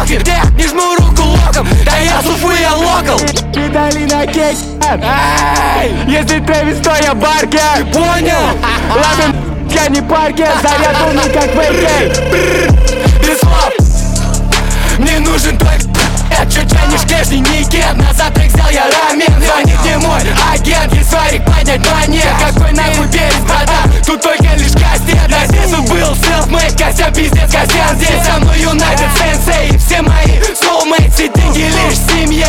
покер, где не жму руку локом. Да я с Уфы, я локал. Видали на кейк. Если Трэвис, то я Баркер. Ты понял? Ладно, я не Паркер. Заряд умный, как Вейкер. Без слов. Мне нужен твой чё тянешь прежний никет. Назад трек взял я рамен. Звонит мне мой агент. Есть варик поднять монет. Какой нахуй перец, братан? Тут только лишь кастет. На здесь он был self-made. Костя пиздец, Костян здесь. Со мной United Sensei. Все мои soulmates и деньги лишь семья.